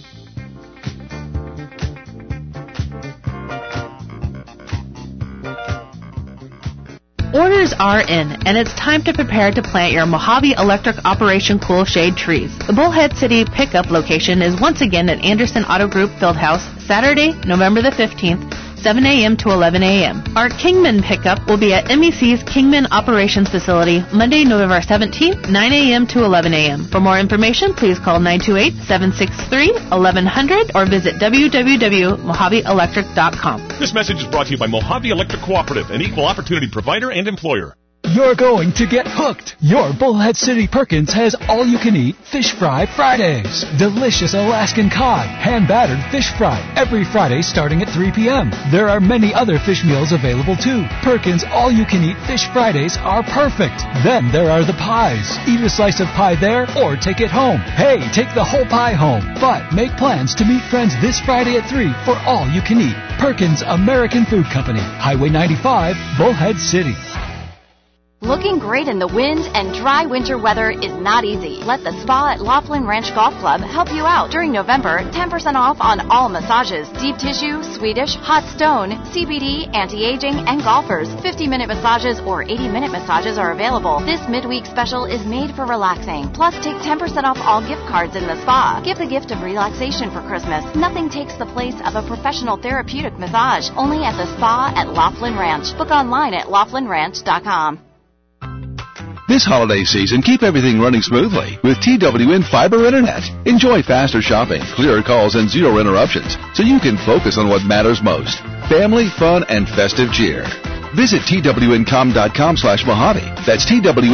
F: Orders are in, and it's time to prepare to plant your Mojave Electric Operation Cool Shade trees. The Bullhead City pickup location is once again at Anderson Auto Group Fieldhouse, Saturday, November the 15th, 7 a.m. to 11 a.m. Our Kingman pickup will be at MEC's Kingman Operations Facility, Monday, November 17th, 9 a.m. to 11 a.m. For more information, please call 928-763-1100 or visit www.mojaveelectric.com.
G: This message is brought to you by Mojave Electric Cooperative, an equal opportunity provider and employer.
L: You're going to get hooked. Your Bullhead City Perkins has all-you-can-eat Fish Fry Fridays. Delicious Alaskan cod, hand-battered fish fry, every Friday starting at 3 p.m. There are many other fish meals available too. Perkins all-you-can-eat Fish Fridays are perfect. Then there are the pies. Eat a slice of pie there or take it home. Hey, take the whole pie home. But make plans to meet friends this Friday at 3 for all-you-can-eat. Perkins American Food Company, Highway 95, Bullhead City.
E: Looking great in the wind and dry winter weather is not easy. Let the spa at Laughlin Ranch Golf Club help you out. During November, 10% off on all massages, deep tissue, Swedish, hot stone, CBD, anti-aging, and golfers. 50-minute massages or 80-minute massages are available. This midweek special is made for relaxing. Plus, take 10% off all gift cards in the spa. Give the gift of relaxation for Christmas. Nothing takes the place of a professional therapeutic massage. Only at the spa at Laughlin Ranch. Book online at laughlinranch.com.
M: This holiday season, keep everything running smoothly with TWN Fiber Internet. Enjoy faster shopping, clearer calls, and zero interruptions, so you can focus on what matters most. Family, fun, and festive cheer. Visit TWNcom.com/Mojave. That's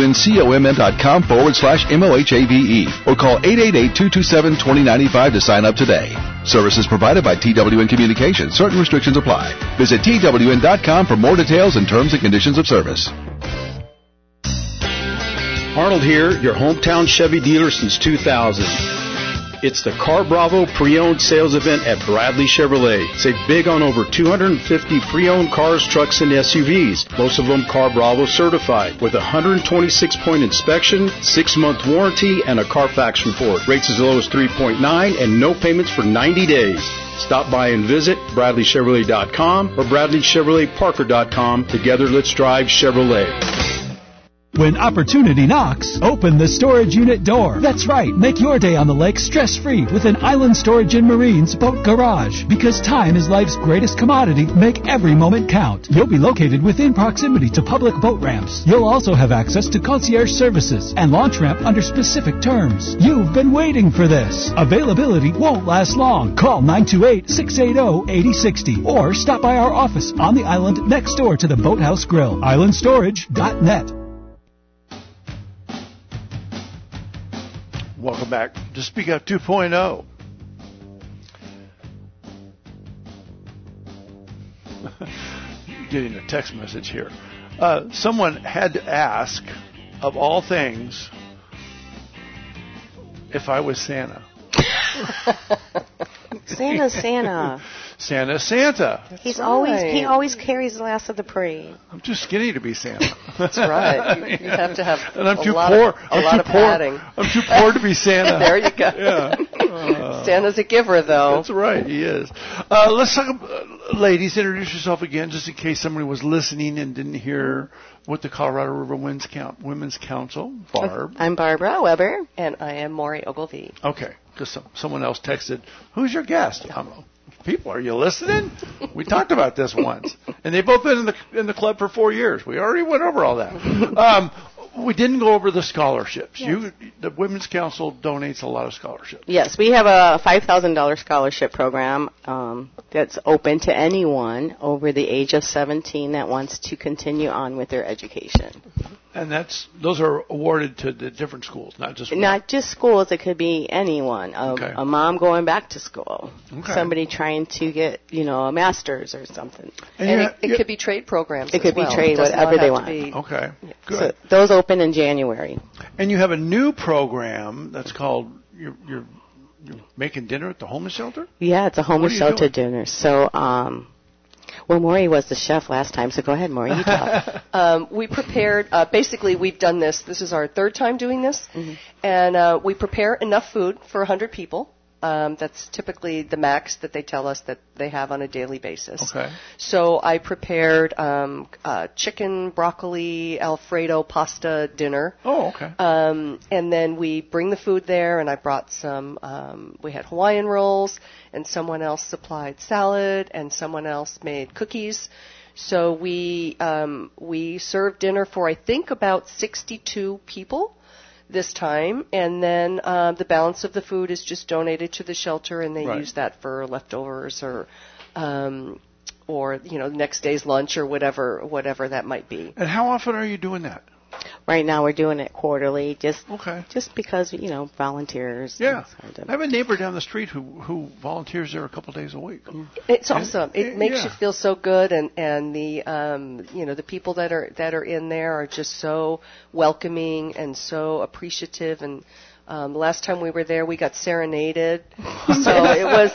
M: TWNCOMM.com/MOHAVE. Or call 888-227-2095 to sign up today. Services provided by TWN Communications. Certain restrictions apply. Visit TWN.com for more details and terms and conditions of service.
K: Arnold here, your hometown Chevy dealer since 2000. It's the Car Bravo pre-owned sales event at Bradley Chevrolet. Save big on over 250 pre-owned cars, trucks, and SUVs. Most of them Car Bravo certified with a 126-point inspection, 6-month warranty, and a Carfax report. Rates as low as 3.9 and no payments for 90 days. Stop by and visit BradleyChevrolet.com or BradleyChevroletParker.com. Together, let's drive Chevrolet.
L: When opportunity knocks, open the storage unit door. That's right, make your day on the lake stress-free with an Island Storage and Marine's boat garage. Because time is life's greatest commodity, make every moment count. You'll be located within proximity to public boat ramps. You'll also have access to concierge services and launch ramp under specific terms. You've been waiting for this. Availability won't last long. Call 928-680-8060 or stop by our office on the island next door to the Boathouse Grill. IslandStorage.net.
B: Welcome back to Speak Out 2.0. Getting a text message here. Someone had to ask, of all things, if I was Santa.
P: Santa.
B: Santa.
P: He always carries the last of the parade.
B: I'm too skinny to be Santa.
Q: That's right. You have to have
B: and I'm
Q: a
B: too
Q: lot
B: poor.
Q: Of, a lot of padding.
B: I'm too poor to be Santa.
Q: There you go.
B: Yeah.
Q: Santa's a giver, though.
B: That's right. He is. Let's talk about, ladies, introduce yourself again, just in case somebody was listening and didn't hear what the Colorado River Women's Council. Barb.
P: I'm Barbara Weber.
Q: And I am Maury Ogilvie.
B: Okay. Because someone else texted, who's your guest? People, are you listening? We talked about this once. And they've both been in the club for 4 years. We already went over all that. We didn't go over the scholarships.
P: Yes.
B: The Women's Council donates a lot of scholarships.
P: Yes, we have a $5,000 scholarship program that's open to anyone over the age of 17 that wants to continue on with their education.
B: And those are awarded to the different schools, not just one.
P: Not just schools. It could be anyone. A mom going back to school. Okay. Somebody trying to get, a master's or something.
Q: And it could be trade programs.
P: It could
Q: be
P: trade, whatever they want.
B: Okay, good.
P: So those open in January.
B: And you have a new program that's called you're making dinner at the homeless shelter?
P: Yeah, it's a homeless shelter dinner. So, well, Maury was the chef last time, so go ahead, Maury, you talk.
Q: We prepared, basically we've done this. This is our third time doing this. Mm-hmm. And we prepare enough food for 100 people. That's typically the max that they tell us that they have on a daily basis.
B: Okay.
Q: So I prepared chicken, broccoli, Alfredo pasta dinner.
B: Oh, okay.
Q: And then we bring the food there, and I brought some, we had Hawaiian rolls, and someone else supplied salad, and someone else made cookies. So we served dinner for, I think, about 62 people this time, and then the balance of the food is just donated to the shelter, and they use that for leftovers or next day's lunch or whatever that might be.
B: And how often are you doing that?
P: Right now we're doing it quarterly, just because volunteers.
B: Yeah, I have a neighbor down the street who volunteers there a couple days a week.
Q: It's awesome. It makes you feel so good, and the the people that are in there are just so welcoming and so appreciative. And the last time we were there, we got serenaded. So it was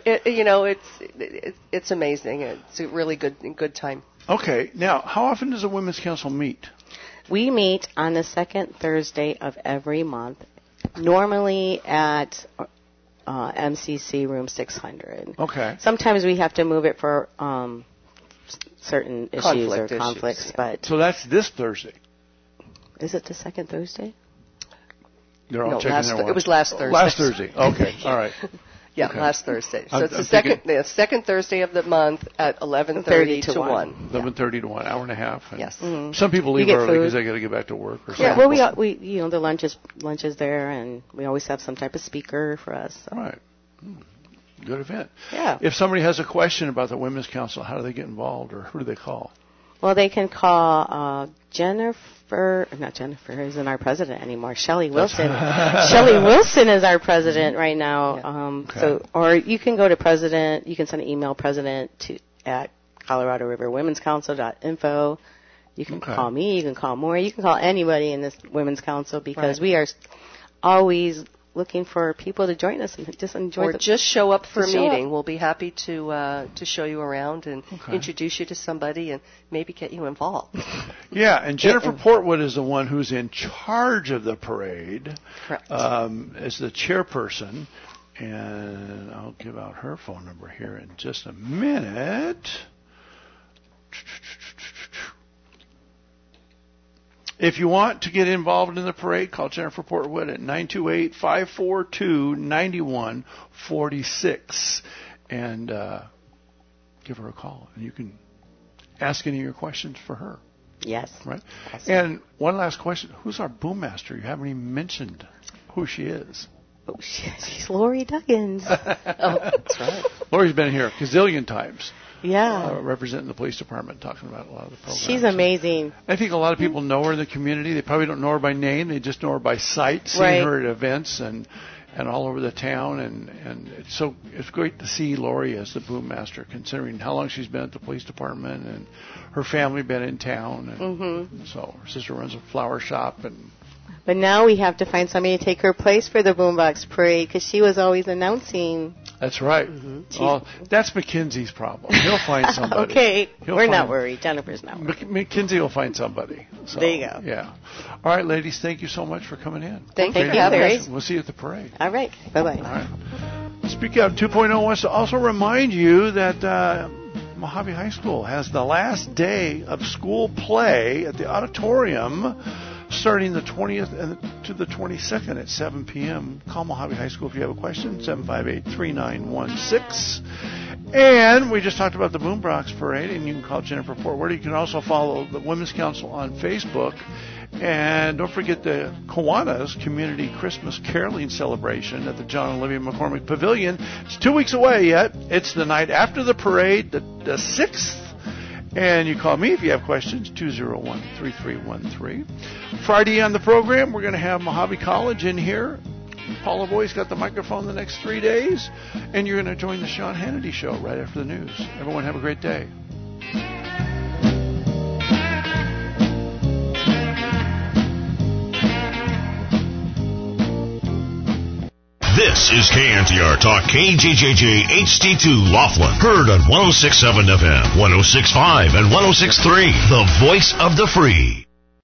Q: it's amazing. It's a really good time.
B: Okay, now how often does the Women's Council meet?
P: We meet on the second Thursday of every month, normally at MCC room 600.
B: Okay.
P: Sometimes we have to move it for certain issues or conflicts,
Q: yeah.
P: but
B: So that's this Thursday.
P: is it the second Thursday?
B: They're all
Q: No,
B: checking their watch.
Q: it was last Thursday.
B: Last Thursday. Okay. All right.
Q: Yeah,
B: Okay.
Q: last Thursday. So
B: I'm
Q: it's the
B: thinking-
Q: second Thursday of the month at 11:30 to 1.
B: 11:30 to 1, hour and a half. And
Q: Yes.
P: Mhm.
B: Some people
P: You
B: leave
P: get
B: early
P: food.
B: because they got to get back to work or something.
P: Yeah, well, we the lunch is there, and we always have some type of speaker for us. So.
B: Right. Good event.
P: Yeah.
B: If somebody has a question about the Women's Council, how do they get involved, or who do they call?
P: Well, they can call not Jennifer isn't our president anymore. Shelley Wilson. Shelley Wilson is our president right now. So, or you can go to president. You can send an email at Colorado River Women's Council.info. You can call me. You can call Maury. You can call anybody in this Women's Council because we are always looking for people to join us and just enjoy.
Q: Or just show up for a
P: show
Q: meeting.
P: up.
Q: We'll be happy to show you around and introduce you to somebody and maybe get you involved.
B: Yeah, and Jennifer Portwood is the one who's in charge of the parade.
Q: Correct.
B: As the chairperson. And I'll give out her phone number here in just a minute. If you want to get involved in the parade, call Jennifer Portwood at 928-542-9146 and give her a call. And you can ask any of your questions for her.
P: Yes.
B: Right?
P: Awesome.
B: And one last question. Who's our boom master? You haven't even mentioned who she is.
P: Oh, she's Lori Duggins.
Q: That's right.
B: Lori's been here a gazillion times.
P: Yeah.
B: Representing the police department, talking about a lot of the programs.
P: She's amazing.
B: I think a lot of people know her in the community. They probably don't know her by name. They just know her by sight, seeing her at events and all over the town. And it's great to see Lori as the boom master, considering how long she's been at the police department and her family been in town. And so her sister runs a flower shop and.
P: But now we have to find somebody to take her place for the Boombox Parade because she was always announcing.
B: That's right. Well, that's McKenzie's problem. He'll find somebody.
P: Okay,
B: He'll
P: we're
B: find,
P: not worried. Jennifer's not worried.
B: McKenzie will find somebody. So,
P: there you go.
B: Yeah. All right, ladies, thank you so much for coming in.
P: Thank you for having us.
B: We'll see you at the parade.
P: All right. Bye-bye.
B: All right. Speak Out 2.0 wants to also remind you that Mojave High School has the last day of school play at the auditorium starting the 20th to the 22nd at 7 p.m. Call Mojave High School if you have a question, 758-3916. And we just talked about the Boombox Parade, and you can call Jennifer Portwood. You can also follow the Women's Council on Facebook. And don't forget the Kiwanis Community Christmas Caroling Celebration at the John and Olivia McCormick Pavilion. It's 2 weeks away yet. It's the night after the parade, the 6th. And you call me if you have questions, 201-3313. Friday on the program, we're going to have Mojave College in here. Paula Boy's got the microphone the next 3 days. And you're going to join the Sean Hannity Show right after the news. Everyone have a great day.
A: This is KNTR Talk KJJJ HD2 Laughlin. Heard on 106.7 FM, 106.5 and 106.3. The voice of the free.